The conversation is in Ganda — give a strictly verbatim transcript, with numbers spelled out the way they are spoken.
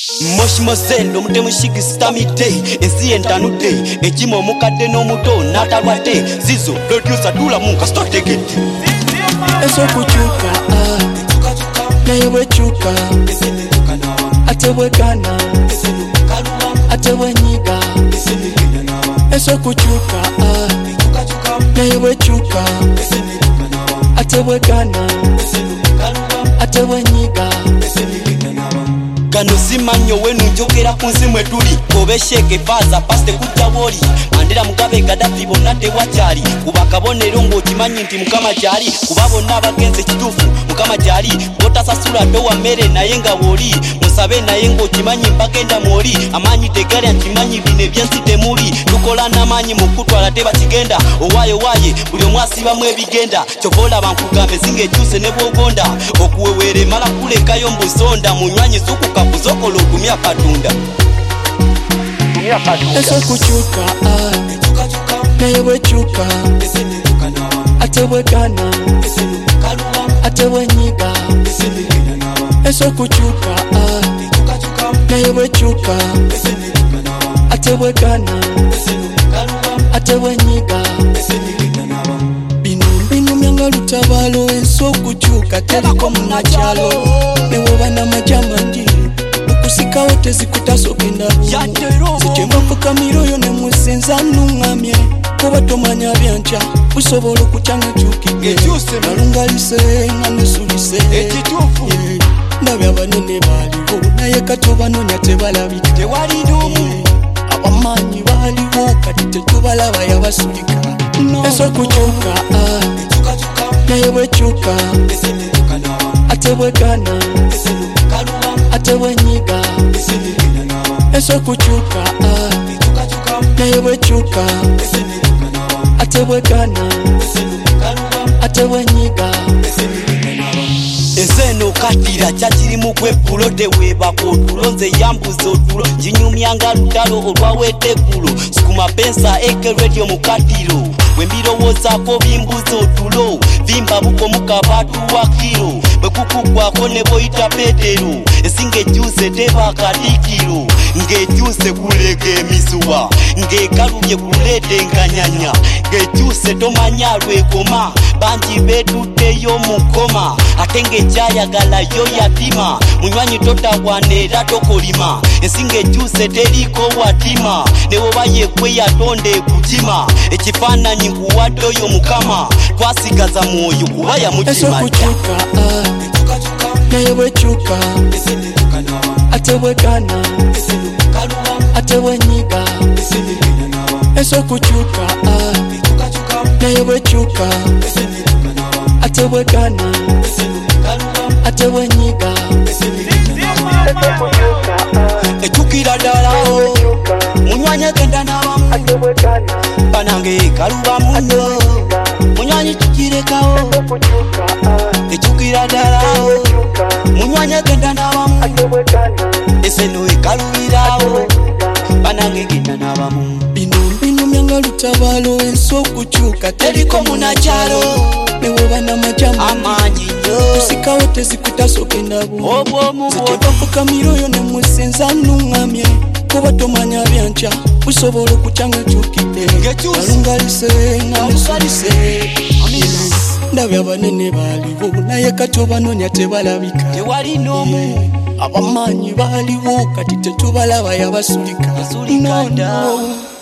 Moshi Mosel omutemu shigi stamite ensi entanute ejimo mukadde n'omuto natalwadde zizo producer dula munka stotegete eso kuchuka naye bwechuka ate bwegana ate bwenyiga eso kuchuka naye bwechuka ate bwegana ate bwenyiga Kano simanyo wenu njogera ku nsimu etuli obesheke faza paste kujja woli Mandela Mugabe Gaddafi bonna tewakyali kuba kabonero ng'okimanyi nti mukama kyali kuba bonna abagenze kituufu mukama kyali botasasula towa mmere naye nga woli musabe naye ng'okimanyi mpagenda mwoli amaanyi tegalya nkimanyi bino ebyensi temuli tukola n'amaanyi mu kutwala tebakigenda owaayo waaye buli omu asibamu ebigenda kyova olaba nkugambe zinga ekyuse ne bw'ogonda okuweweera mala kulekayo mbusonda munywanyi zukuka kuzokola ogumya katunda eso kuchuka naye bwechuka ate bwegana ate bwenyiga eso kuchuka naye bwechuka ate bwegana ate bwenyiga bino bino myanga lutabalo enso kuchuka teliko munakyalo newoba n'amajamandi ukusika wote zikutasogenda zikyembafuka miroyo ne musenza nungamye kuba tomanya byanca usobola okucanga kyukike nalungalise nga nesulise ndabya abanene baliwo naye kati obanonya tebalabika abamanyi baliwo kati tetubalaba yabasulika eso kukyuka naye bwekyuka ate bwegana ate bwenyiga eso kuchuka naye bwechuka ate bwegana ate bwenyiga enseno katira kyakirimu gweggulo teweebako otulo nze yambuza otulo njinyumyanga lutalo olwawedde eggulo sukuma pensa eke radio mu katiro wembirowoozaako bimbuza otulo vimba bukomuka batuwa kiro bwekukugwako ne boyita petero esinga ejjuuse teba akadikiro ng'ejjuuse kulega emisuwa ng'ekalubye kuleeta enkanyanya ng'ejjuuse tomanya lwekoma bangi beetuddeyo mukoma ate ng'ekyayagalayo yatima munywanyi totawana era tokolima ensinga ejjuuse teriiko watima ne woba yekwe yatonda ekukima ekifaananyi nkuwadde oyo mukama twasigaza mwoyo kuba yamukimajja naye bwekyuka ate bwegana ate bwenyiga eso kukyuka naye bwekyuka ate bwegana ate bwenyiga ekyukira ddalawo munywanyi genda n'abamu banange kaluba muno munywanyi kikirekawo ekyukira ddalawo munywanyi genda n'abamu eseno ekalubirawo banange genda n'abamu bino bino myanga lutabalo ensi okukyuka teriko munakyalo newoba n'amajamaanyi kusikawo tezikutasogendabo zitebafuka miroyo ne musenza nungamye kuba tomanya byanca usobola okucanga kyukidde nalungalise nga nesulise ndabya abanene baliwo naye kati obanonya tebalabika tewali n'omu abamanyi baliwo kati tetubalaba yabasulika no, no.